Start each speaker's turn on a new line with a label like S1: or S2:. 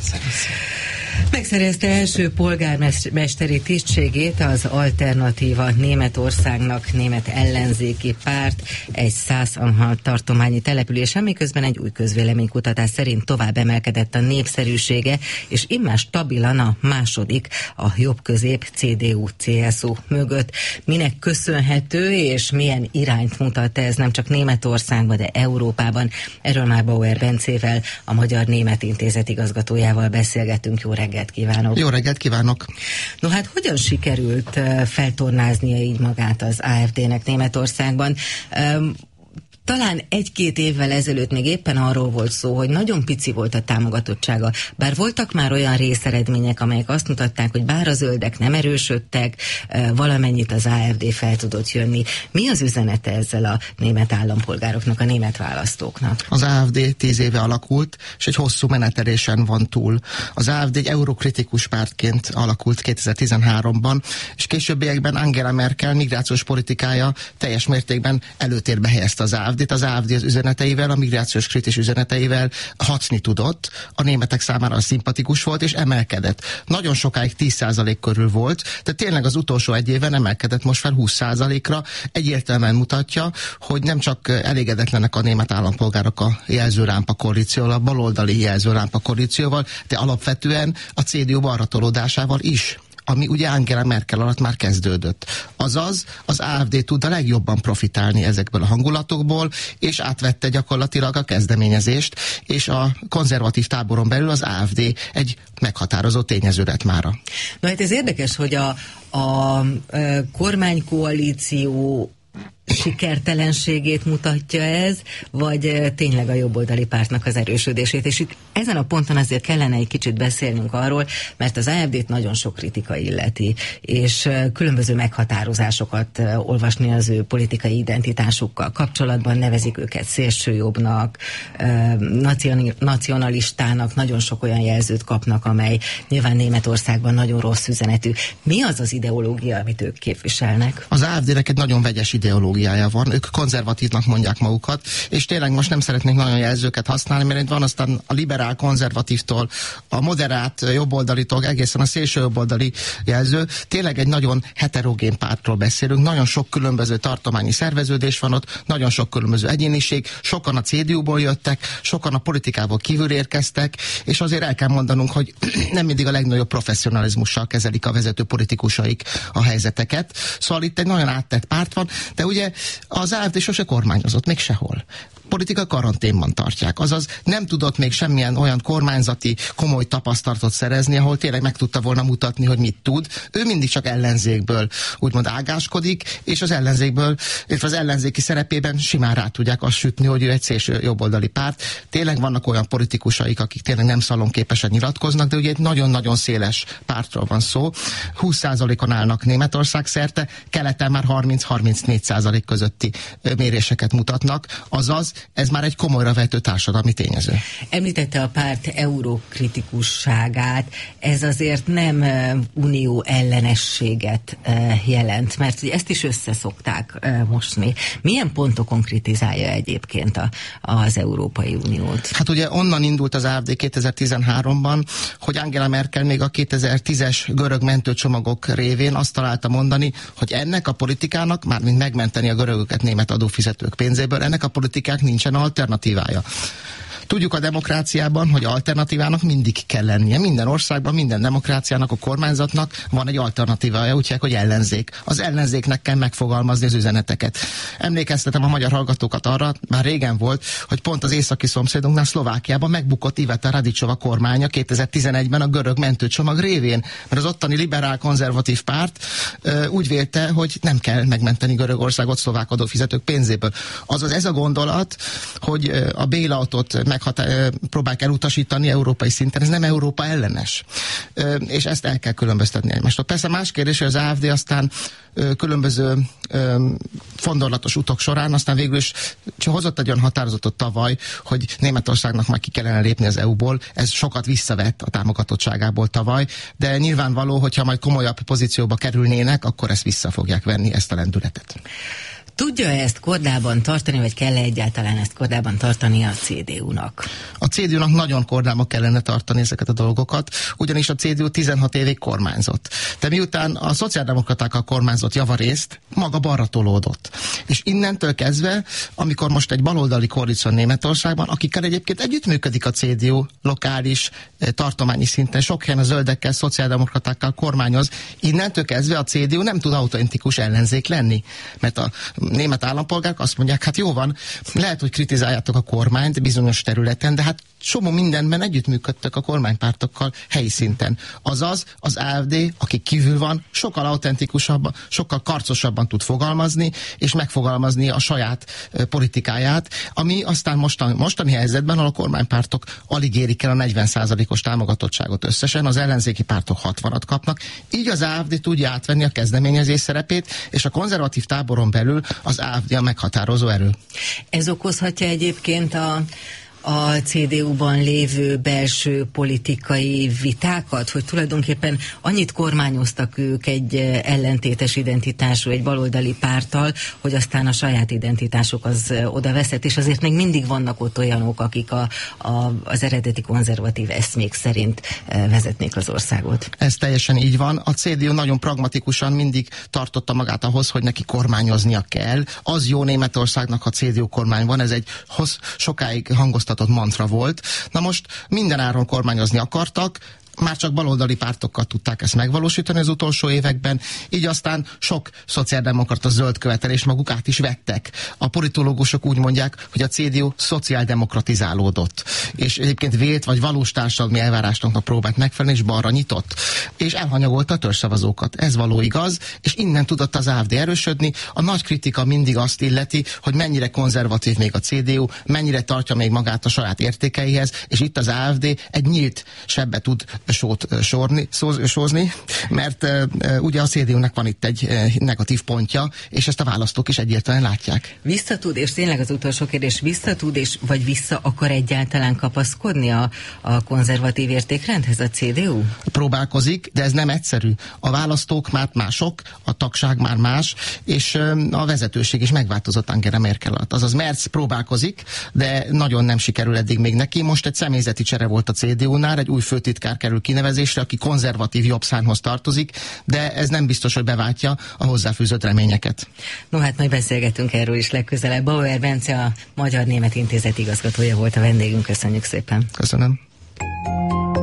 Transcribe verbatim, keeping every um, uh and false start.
S1: szerezze.
S2: Megszerezte első polgármesteri tisztségét az Alternatíva Németországnak német ellenzéki párt egy Szász-Anhalt tartományi településen, miközben egy új közvéleménykutatás szerint tovább emelkedett a népszerűsége, és immár stabilan a második a jobb-közép cé dé u-cé es u mögött. Minek köszönhető, és milyen irányt mutat ez nem csak Németországban, de Európában? Erről már Bauer Bencével, a Magyar Német Intézet igazgatójával beszélgetünk. Jó reggelt kívánok!
S1: Jó reggelt kívánok!
S2: No hát hogyan sikerült uh, feltornáznia így magát az á ef dé-nek Németországban? Um, Talán egy-két évvel ezelőtt még éppen arról volt szó, hogy nagyon pici volt a támogatottsága. Bár voltak már olyan részeredmények, amelyek azt mutatták, hogy bár a zöldek nem erősödtek, valamennyit az á ef dé fel tudott jönni. Mi az üzenete ezzel a német állampolgároknak, a német választóknak?
S1: Az á ef dé tíz éve alakult, és egy hosszú menetelésen van túl. Az á ef dé egy eurokritikus pártként alakult kétezer-tizenháromban, és későbbiekben Angela Merkel migrációs politikája teljes mértékben előtérbe helyezte az á ef dét. Az á ef dé az üzeneteivel, a migrációs kritis üzeneteivel hatni tudott, a németek számára szimpatikus volt, és emelkedett. Nagyon sokáig tíz százalék körül volt, de tényleg az utolsó egy éven emelkedett most fel húsz százalékra. Egyértelműen mutatja, hogy nem csak elégedetlenek a német állampolgárok a jelzőrámpa koalícióval, a baloldali jelzőrámpa koalícióval, de alapvetően a cé dé u balratolódásával is, ami ugye Angela Merkel alatt már kezdődött. Azaz, az á ef dé tud a legjobban profitálni ezekből a hangulatokból, és átvette gyakorlatilag a kezdeményezést, és a konzervatív táboron belül az á ef dé egy meghatározó tényező lett mára.
S2: Na hát ez érdekes, hogy a, a, a kormánykoalíció sikertelenségét mutatja ez, vagy tényleg a jobboldali pártnak az erősödését. És itt ezen a ponton azért kellene egy kicsit beszélnünk arról, mert az á ef dét nagyon sok kritika illeti, és különböző meghatározásokat olvasni az ő politikai identitásukkal kapcsolatban, nevezik őket szélsőjobbnak, nacionalistának, nagyon sok olyan jelzőt kapnak, amely nyilván Németországban nagyon rossz üzenetű. Mi az az ideológia, amit ők képviselnek?
S1: Az á ef dének egy nagyon vegyes ideológiája van, ők konzervatívnak mondják magukat, és tényleg most nem szeretnék nagyon jelzőket használni, mert itt van aztán a liberál konzervatívtól, a moderát jobboldalitól egészen a szélső jobboldali jelző. Tényleg egy nagyon heterogén pártról beszélünk, nagyon sok különböző tartományi szerveződés van ott, nagyon sok különböző egyéniség, sokan a cé dé u-ból jöttek, sokan a politikából kívül érkeztek, és azért el kell mondanunk, hogy nem mindig a legnagyobb professzionalizmussal kezelik a vezető politikusaik a helyzeteket. Szóval itt egy nagyon áttett párt van, de ugye az á ef dé sose kormányozott, még sehol. Politika karanténban tartják. Azaz nem tudott még semmilyen olyan kormányzati komoly tapasztalatot szerezni, ahol tényleg meg tudta volna mutatni, hogy mit tud. Ő mindig csak ellenzékből úgymond ágáskodik, és az ellenzékből, illetve az ellenzéki szerepében simán rá tudják azt sütni, hogy ő egy szélső jobboldali párt. Tényleg vannak olyan politikusaik, akik tényleg nem szalonképesen nyilatkoznak, de ugye egy nagyon-nagyon széles pártról van szó. húsz százalékon állnak Németország szerte, keleten már harminc-harmincnégy százalék közötti méréseket mutatnak, azaz ez már egy komolyra vető társadalmi tényező.
S2: Említette a párt eurokritikusságát, ez azért nem uh, unió ellenességet uh, jelent, mert ugye ezt is összeszokták uh, mosni. Milyen pontokon kritizálja egyébként a, az Európai Uniót?
S1: Hát ugye onnan indult az á ef dé kétezer-tizenháromban, hogy Angela Merkel még a kétezer-tízes görög mentőcsomagok révén azt találta mondani, hogy ennek a politikának, mármint megmenteni a görögöket német adófizetők pénzéből, ennek a politikának nincsen alternatívája. Tudjuk a demokráciában, hogy alternatívának mindig kell lennie. Minden országban, minden demokráciának, a kormányzatnak van egy alternatívája, úgy hívják, hogy ellenzék. Az ellenzéknek kell megfogalmazni az üzeneteket. Emlékeztetem a magyar hallgatókat arra, már régen volt, hogy pont az északi szomszédunknál, Szlovákiában megbukott Iveta Radicsova kormánya kétezer-tizenegyben a görög mentőcsomag révén, mert az ottani liberál konzervatív párt ö, úgy vélte, hogy nem kell megmenteni Görögországot szlovák adófizetők pénzéből. Azaz ez a gondolat, hogy ö, a bailoutot meghatá- próbálják elutasítani európai szinten, ez nem Európa ellenes. Ö, és ezt el kell különböztetni egymástól. Persze más kérdés, hogy az á ef dé aztán ö, különböző ö, fondorlatos utok során aztán végül is hozott egy olyan határozatot tavaly, hogy Németországnak már ki kellene lépni az é u-ból. Ez sokat visszavett a támogatottságából tavaly, de nyilvánvaló, hogyha majd komolyabb pozícióba kerülnének, akkor ezt vissza fogják venni, ezt a lendületet.
S2: Tudja ezt kordában tartani, vagy kell-e egyáltalán ezt kordában tartani a cé dé u-nak?
S1: A cé dé u-nak nagyon kordába kellene tartani ezeket a dolgokat, ugyanis a cé dé u tizenhat évig kormányzott. De miután a szociáldemokratákkal kormányzott javarészt, maga balra tolódott. És innentől kezdve, amikor most egy baloldali koalíció Németországban, akikkel egyébként együttműködik a cé dé u lokális, tartományi szinten, sok helyen a zöldekkel, szociáldemokratákkal kormányoz, innentől kezdve a cé dé u nem tud autentikus ellenzék lenni. Mert a német állampolgárok azt mondják, hát jó van, lehet, hogy kritizáljátok a kormányt bizonyos területen, de hát somó mindenben együttműködtek a kormánypártokkal helyi szinten. Azaz az á ef dé, aki kívül van, sokkal autentikusabban, sokkal karcosabban tud fogalmazni, és megfogalmazni a saját e, politikáját, ami aztán mostani, mostani helyzetben, ahol a kormánypártok alig érik el a negyven százalékos támogatottságot összesen, az ellenzéki pártok hatvanat kapnak, így az á ef dé tudja átvenni a kezdeményezés szerepét, és a konzervatív táboron belül az á ef dé a meghatározó erő.
S2: Ez okozhatja egyébként a a cé dé u-ban lévő belső politikai vitákat, hogy tulajdonképpen annyit kormányoztak ők egy ellentétes identitású, egy baloldali párttal, hogy aztán a saját identitásuk az oda veszett, és azért még mindig vannak ott olyanok, akik a, a, az eredeti konzervatív eszmék szerint vezetnék az országot.
S1: Ez teljesen így van. A cé dé u nagyon pragmatikusan mindig tartotta magát ahhoz, hogy neki kormányoznia kell. Az jó Németországnak, ha cé dé u kormány van, ez egy hossz, sokáig hangoztatott mantra volt. Na most mindenáron kormányozni akartak, már csak baloldali pártokkal tudták ezt megvalósítani az utolsó években, így aztán sok szociáldemokrata zöld követelés maguk át is vettek. A politológusok úgy mondják, hogy a cé dé u szociáldemokratizálódott, és egyébként vélt vagy valós társadalmi elvárásoknak próbált megfelelni, és balra nyitott. És elhanyagolta a törzszavazókat. Ez való igaz, és innen tudott az á ef dé erősödni. A nagy kritika mindig azt illeti, hogy mennyire konzervatív még a cé dé u, mennyire tartja még magát a saját értékeihez, és itt az á ef dé egy nyílt sebbe tud sót sorni, szóz, sózni, mert uh, ugye a cé dé u-nak van itt egy uh, negatív pontja, és ezt a választók is egyértelműen látják.
S2: Visszatud, és tényleg az utolsó kérdés, visszatud, és vagy vissza akar egyáltalán kapaszkodni a, a konzervatív értékrendhez a cé dé u?
S1: Próbálkozik, de ez nem egyszerű. A választók már mások, a tagság már más, és uh, a vezetőség is megváltozott Angela Merkel alatt. Azaz Merz próbálkozik, de nagyon nem sikerül eddig még neki. Most egy személyzeti csere volt a cé dé u-nál, egy új főtitkár kerül kinevezésre, aki konzervatív jobb szárnyhoz tartozik, de ez nem biztos, hogy beváltja a hozzáfűzött reményeket.
S2: No hát majd beszélgetünk erről is legközelebb. Bauer Bence, a Magyar Német Intézet igazgatója volt a vendégünk. Köszönjük szépen.
S1: Köszönöm.